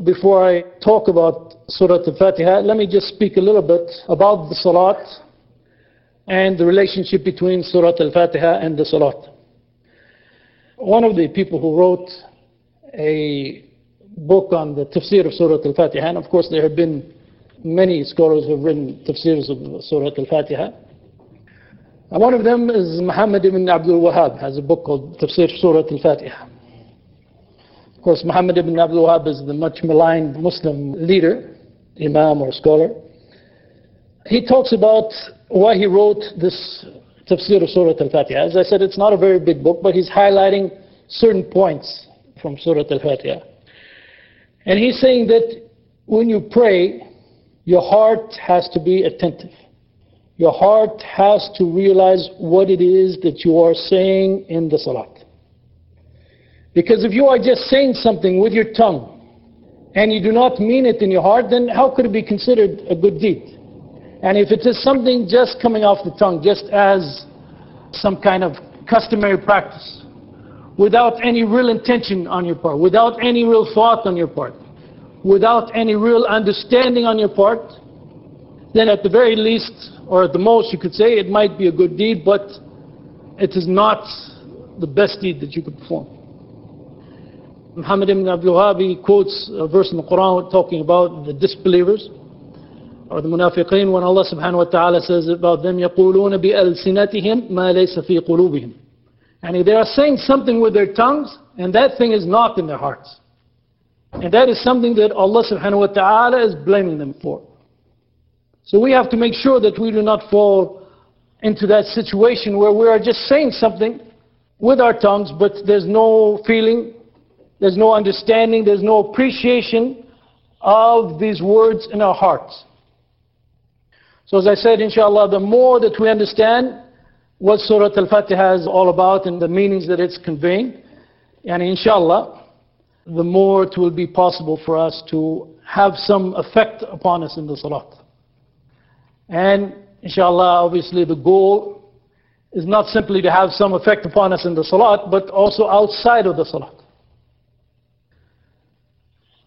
before I talk about Surah Al-Fatiha, let me just speak a little bit about the Salat and the relationship between Surah Al-Fatiha and the Salat. One of the people who wrote a book on the tafsir of Surah Al-Fatiha, and of course there have been many scholars who have written tafsirs of Surah Al-Fatiha. And one of them is Muhammad ibn Abdul Wahhab, has a book called Tafsir Surah Al-Fatiha. Of course, Muhammad ibn Abdul Wahhab is the much maligned Muslim leader, imam or scholar. He talks about why he wrote this Tafsir of Surah Al-Fatiha. As I said, it's not a very big book, but he's highlighting certain points from Surah Al-Fatiha. And he's saying that when you pray, your heart has to be attentive. Your heart has to realize what it is that you are saying in the Salat. Because if you are just saying something with your tongue and you do not mean it in your heart, then how could it be considered a good deed? And if it is something just coming off the tongue, just as some kind of customary practice, without any real intention on your part, without any real thought on your part, without any real understanding on your part, then at the very least, or at the most you could say, it might be a good deed, but it is not the best deed that you could perform. Muhammad ibn Abdul Wahhab quotes a verse in the Quran talking about the disbelievers, or the munafiqeen, when Allah subhanahu wa ta'ala says about them, يَقُولُونَ بِأَلْسِنَتِهِمْ مَا لَيْسَ فِي قُلُوبِهِمْ. And they are saying something with their tongues, and that thing is not in their hearts. And that is something that Allah subhanahu wa ta'ala is blaming them for. So we have to make sure that we do not fall into that situation where we are just saying something with our tongues, but there's no feeling, there's no understanding, there's no appreciation of these words in our hearts. So as I said, inshallah, the more that we understand what Surah Al-Fatiha is all about and the meanings that it's conveying, and inshallah, the more it will be possible for us to have some effect upon us in the Salat. And inshallah, obviously the goal is not simply to have some effect upon us in the Salat, but also outside of the Salat.